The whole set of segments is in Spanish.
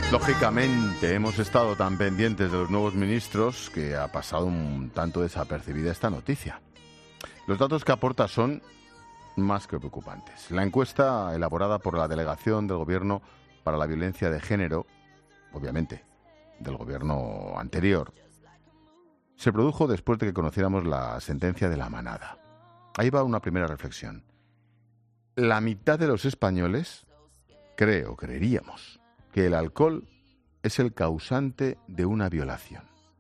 Lógicamente, hemos estado tan pendientes de los nuevos ministros que ha pasado un tanto desapercibida esta noticia. Los datos que aporta son más que preocupantes. La encuesta elaborada por la Delegación del Gobierno para la Violencia de Género, obviamente, del gobierno anterior, se produjo después de que conociéramos la sentencia de la manada. Ahí va una primera reflexión. La mitad de los españoles creeríamos que el alcohol es el causante de una violación.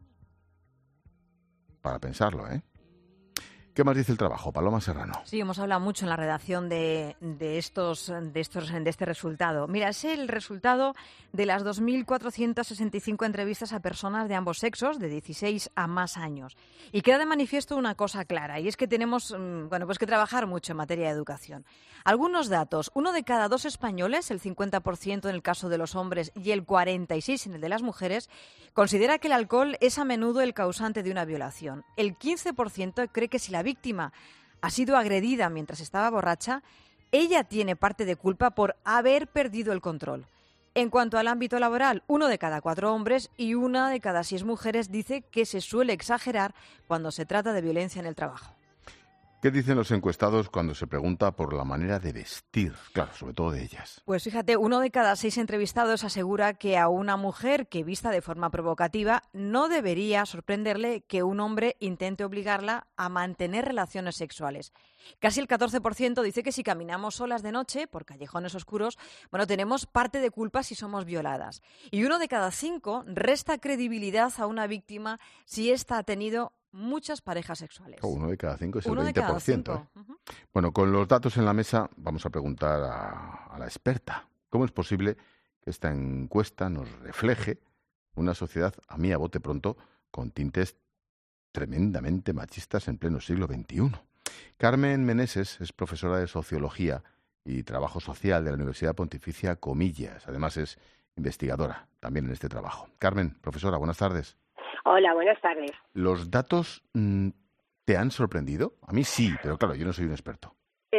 Para pensarlo, ¿eh? ¿Qué más dice el trabajo? Paloma Serrano. Sí, hemos hablado mucho en la redacción de este resultado. Mira, es el resultado de las 2.465 entrevistas a personas de ambos sexos, de 16 a más años. Y queda de manifiesto una cosa clara, y es que tenemos que trabajar mucho en materia de educación. Algunos datos. 1 de cada 2 españoles, el 50% en el caso de los hombres y el 46% en el de las mujeres, considera que el alcohol es a menudo el causante de una violación. El 15% cree que si la víctima ha sido agredida mientras estaba borracha, ella tiene parte de culpa por haber perdido el control. En cuanto al ámbito laboral, 1 de cada 4 hombres y 1 de cada 6 mujeres dice que se suele exagerar cuando se trata de violencia en el trabajo. ¿Qué dicen los encuestados cuando se pregunta por la manera de vestir? Claro, sobre todo de ellas. Pues fíjate, 1 de cada 6 entrevistados asegura que a una mujer que vista de forma provocativa no debería sorprenderle que un hombre intente obligarla a mantener relaciones sexuales. Casi el 14% dice que si caminamos solas de noche por callejones oscuros, tenemos parte de culpa si somos violadas. Y 1 de cada 5 resta credibilidad a una víctima si ésta ha tenido muchas parejas sexuales. 1 de cada 5 es el 20%. De cada 5. ¿Eh? Bueno, con los datos en la mesa vamos a preguntar a la experta. ¿Cómo es posible que esta encuesta nos refleje una sociedad, a mí a bote pronto, con tintes tremendamente machistas en pleno siglo XXI? Carmen Meneses es profesora de Sociología y Trabajo Social de la Universidad Pontificia Comillas. Además es investigadora también en este trabajo. Carmen, profesora, buenas tardes. Hola, buenas tardes. ¿Los datos te han sorprendido? A mí sí, pero claro, yo no soy un experto.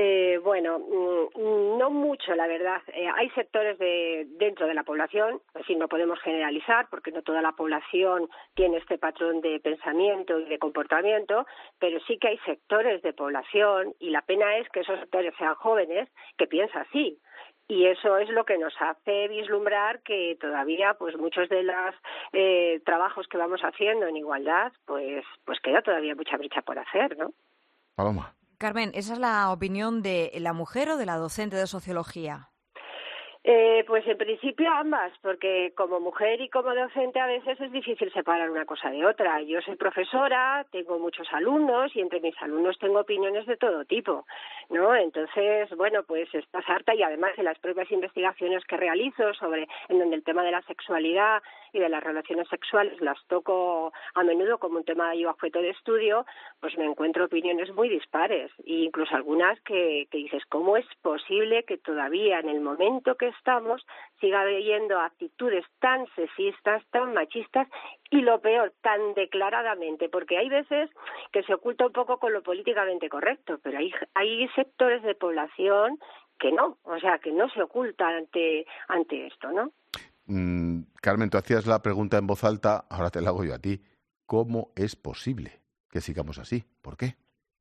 No mucho, la verdad. Hay sectores dentro de la población, es decir, no podemos generalizar porque no toda la población tiene este patrón de pensamiento y de comportamiento, pero sí que hay sectores de población, y la pena es que esos sectores sean jóvenes, que piensan así. Y eso es lo que nos hace vislumbrar que todavía, pues muchos de los trabajos que vamos haciendo en igualdad, pues queda todavía mucha brecha por hacer, ¿no? Paloma. Carmen, ¿esa es la opinión de la mujer o de la docente de sociología? Pues en principio ambas, porque como mujer y como docente a veces es difícil separar una cosa de otra. Yo soy profesora, tengo muchos alumnos y entre mis alumnos tengo opiniones de todo tipo, ¿no? Entonces, pues estás harta, y además en las propias investigaciones que realizo en donde el tema de la sexualidad y de las relaciones sexuales las toco a menudo como un tema y objeto de estudio, pues me encuentro opiniones muy dispares, e incluso algunas que dices, ¿cómo es posible que todavía en el momento que estamos siga habiendo actitudes tan sexistas, tan machistas y, lo peor, tan declaradamente? Porque hay veces que se oculta un poco con lo políticamente correcto, pero hay sectores de población que no, que no se oculta ante esto, ¿no? Carmen, tú hacías la pregunta en voz alta, ahora te la hago yo a ti. ¿Cómo es posible que sigamos así? ¿Por qué?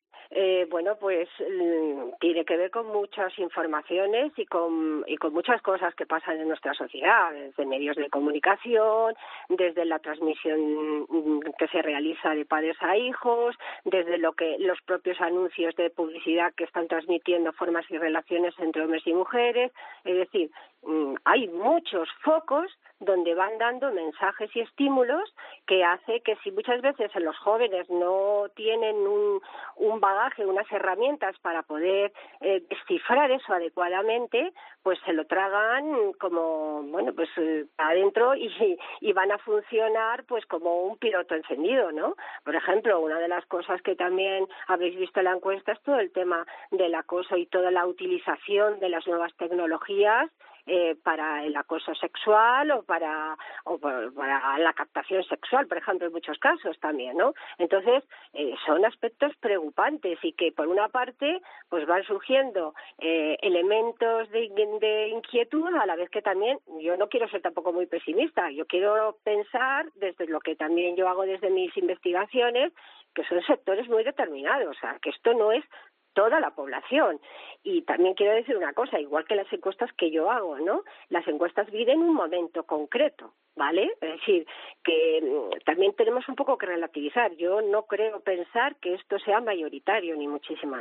Tiene que ver con muchas informaciones y con muchas cosas que pasan en nuestra sociedad, desde medios de comunicación, desde la transmisión que se realiza de padres a hijos, desde los propios anuncios de publicidad que están transmitiendo formas y relaciones entre hombres y mujeres. Es decir, hay muchos focos donde van dando mensajes y estímulos que hace que, si muchas veces los jóvenes no tienen un bagaje, unas herramientas para poder descifrar eso adecuadamente, pues se lo tragan como, adentro y van a funcionar pues como un piloto encendido, ¿no? Por ejemplo, una de las cosas que también habéis visto en la encuesta es todo el tema del acoso y toda la utilización de las nuevas tecnologías para el acoso sexual o para la captación sexual, por ejemplo, en muchos casos también, ¿no? Entonces, son aspectos preocupantes y que, por una parte, pues van surgiendo elementos de inquietud, a la vez que también, yo no quiero ser tampoco muy pesimista, yo quiero pensar, desde lo que también yo hago desde mis investigaciones, que son sectores muy determinados, o sea, que esto no es toda la población. Y también quiero decir una cosa, igual que las encuestas que yo hago, ¿no? Las encuestas viven un momento concreto, ¿vale? Es decir, que también tenemos un poco que relativizar. Yo no creo pensar que esto sea mayoritario, ni muchísimo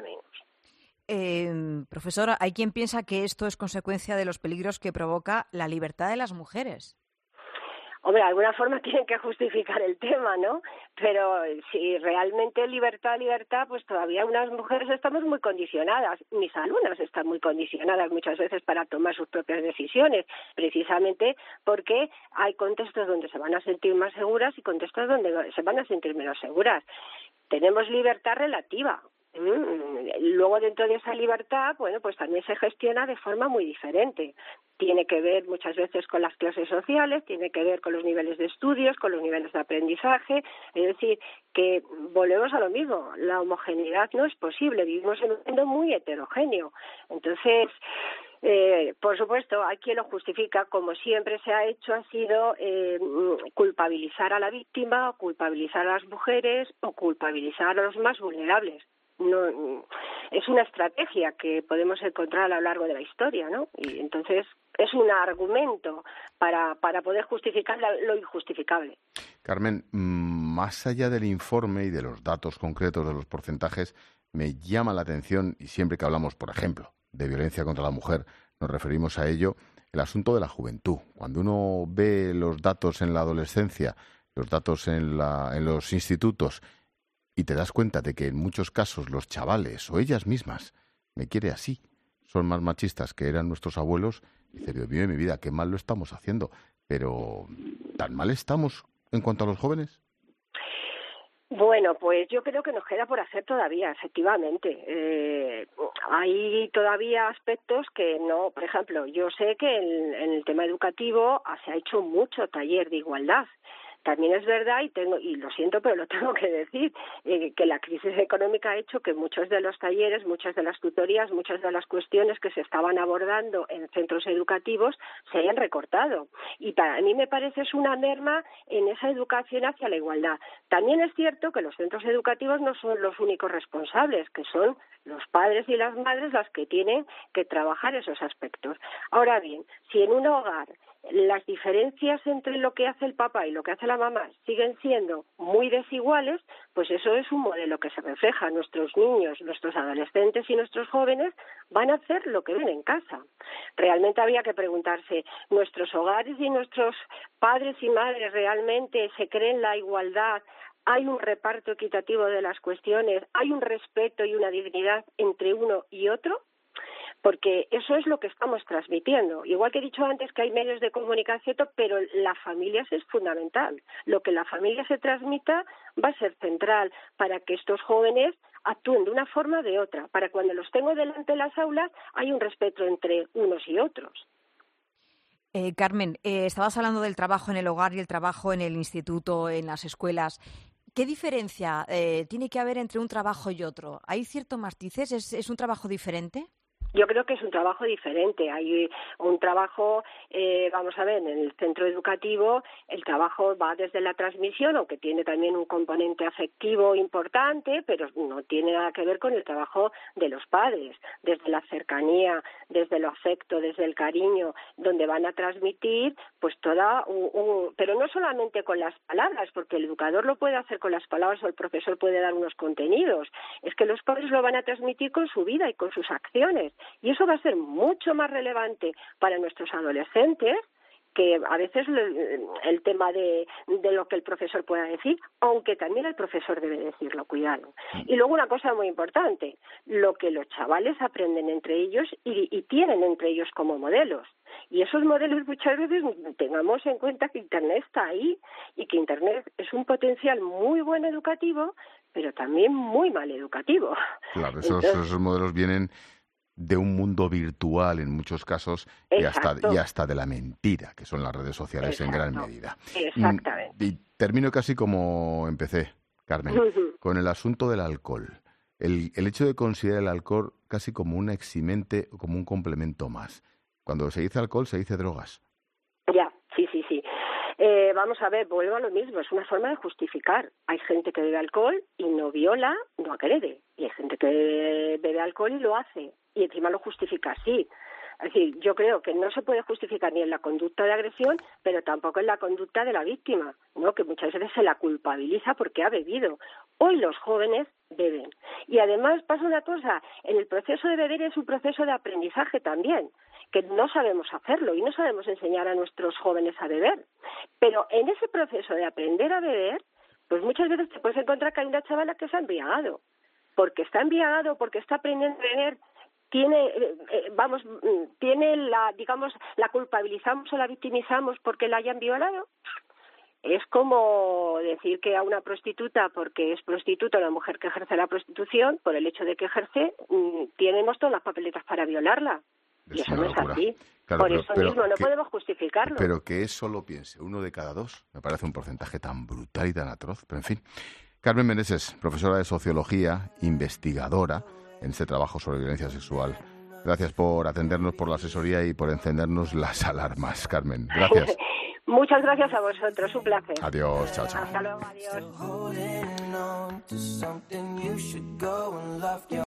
menos. Profesora, hay quien piensa que esto es consecuencia de los peligros que provoca la libertad de las mujeres. Hombre, de alguna forma tienen que justificar el tema, ¿no? Pero si realmente libertad, pues todavía unas mujeres estamos muy condicionadas. Mis alumnas están muy condicionadas muchas veces para tomar sus propias decisiones, precisamente porque hay contextos donde se van a sentir más seguras y contextos donde se van a sentir menos seguras. Tenemos libertad relativa. Luego, dentro de esa libertad, bueno, pues también se gestiona de forma muy diferente. Tiene que ver muchas veces con las clases sociales, tiene que ver con los niveles de estudios, con los niveles de aprendizaje. Es decir, que volvemos a lo mismo. La homogeneidad no es posible. Vivimos en un mundo muy heterogéneo. Entonces, por supuesto, hay quien lo justifica, como siempre se ha hecho, ha sido culpabilizar a la víctima, o culpabilizar a las mujeres, o culpabilizar a los más vulnerables. No, es una estrategia que podemos encontrar a lo largo de la historia, ¿no? Y entonces es un argumento para poder justificar lo injustificable. Carmen, más allá del informe y de los datos concretos de los porcentajes, me llama la atención, y siempre que hablamos, por ejemplo, de violencia contra la mujer, nos referimos a ello, el asunto de la juventud. Cuando uno ve los datos en la adolescencia, los datos en los institutos, y te das cuenta de que en muchos casos los chavales o ellas mismas, me quiere así, son más machistas que eran nuestros abuelos, y dices, Dios mío de mi vida, qué mal lo estamos haciendo. Pero, ¿tan mal estamos en cuanto a los jóvenes? Bueno, pues yo creo que nos queda por hacer todavía, efectivamente. Hay todavía aspectos que no, por ejemplo, yo sé que en el tema educativo se ha hecho mucho taller de igualdad. También es verdad, y lo siento, pero lo tengo que decir, que la crisis económica ha hecho que muchos de los talleres, muchas de las tutorías, muchas de las cuestiones que se estaban abordando en centros educativos se hayan recortado. Y para mí me parece es una merma en esa educación hacia la igualdad. También es cierto que los centros educativos no son los únicos responsables, que son los padres y las madres las que tienen que trabajar esos aspectos. Ahora bien, si en un hogar las diferencias entre lo que hace el papá y lo que hace la mamá siguen siendo muy desiguales, pues eso es un modelo que se refleja. Nuestros niños, nuestros adolescentes y nuestros jóvenes van a hacer lo que ven en casa. Realmente había que preguntarse, ¿nuestros hogares y nuestros padres y madres realmente se creen la igualdad? ¿Hay un reparto equitativo de las cuestiones? ¿Hay un respeto y una dignidad entre uno y otro? Porque eso es lo que estamos transmitiendo. Igual que he dicho antes que hay medios de comunicación, pero la familia es fundamental. Lo que la familia se transmita va a ser central para que estos jóvenes actúen de una forma o de otra, para cuando los tengo delante de las aulas hay un respeto entre unos y otros. Carmen, estabas hablando del trabajo en el hogar y el trabajo en el instituto, en las escuelas. ¿Qué diferencia tiene que haber entre un trabajo y otro? ¿Hay ciertos matices? ¿Es un trabajo diferente? Yo creo que es un trabajo diferente. Hay un trabajo, vamos a ver, en el centro educativo el trabajo va desde la transmisión, aunque tiene también un componente afectivo importante, pero no tiene nada que ver con el trabajo de los padres, desde la cercanía, desde el afecto, desde el cariño, donde van a transmitir pues pero no solamente con las palabras, porque el educador lo puede hacer con las palabras o el profesor puede dar unos contenidos, es que los padres lo van a transmitir con su vida y con sus acciones. Y eso va a ser mucho más relevante para nuestros adolescentes que a veces el tema de lo que el profesor pueda decir, aunque también el profesor debe decirlo, cuidado. Y luego una cosa muy importante, lo que los chavales aprenden entre ellos y tienen entre ellos como modelos. Y esos modelos muchas veces tengamos en cuenta que Internet está ahí y que Internet es un potencial muy buen educativo, pero también muy mal educativo. Claro, esos modelos vienen de un mundo virtual en muchos casos y hasta de la mentira, que son las redes sociales en gran medida. Exactamente. Y termino casi como empecé, Carmen, con el asunto del alcohol. El hecho de considerar el alcohol casi como un eximente o como un complemento más. Cuando se dice alcohol, se dice drogas. Ya, sí. Vamos a ver, vuelvo a lo mismo, es una forma de justificar. Hay gente que bebe alcohol y no viola, no agrede. Y hay gente que bebe alcohol y lo hace. Y encima lo justifica así. Es decir, yo creo que no se puede justificar ni en la conducta de agresión, pero tampoco en la conducta de la víctima, ¿no? Que muchas veces se la culpabiliza porque ha bebido. Hoy los jóvenes beben. Y además pasa una cosa, en el proceso de beber es un proceso de aprendizaje también, que no sabemos hacerlo y no sabemos enseñar a nuestros jóvenes a beber. Pero en ese proceso de aprender a beber, pues muchas veces te puedes encontrar que hay una chavala que se ha embriagado. Porque está embriagado, porque está aprendiendo a beber, la culpabilizamos o la victimizamos porque la hayan violado. Es como decir que a una prostituta, porque es prostituta, una mujer que ejerce la prostitución, por el hecho de que ejerce, tenemos todas las papeletas para violarla. Y eso no es así. Claro, por eso mismo no podemos justificarlo. Pero que eso lo piense 1 de cada 2, me parece un porcentaje tan brutal y tan atroz. Pero en fin, Carmen Meneses, profesora de Sociología, investigadora en este trabajo sobre violencia sexual. Gracias por atendernos, por la asesoría y por encendernos las alarmas, Carmen. Gracias. Muchas gracias a vosotros, un placer. Adiós, chao. Hasta luego, adiós.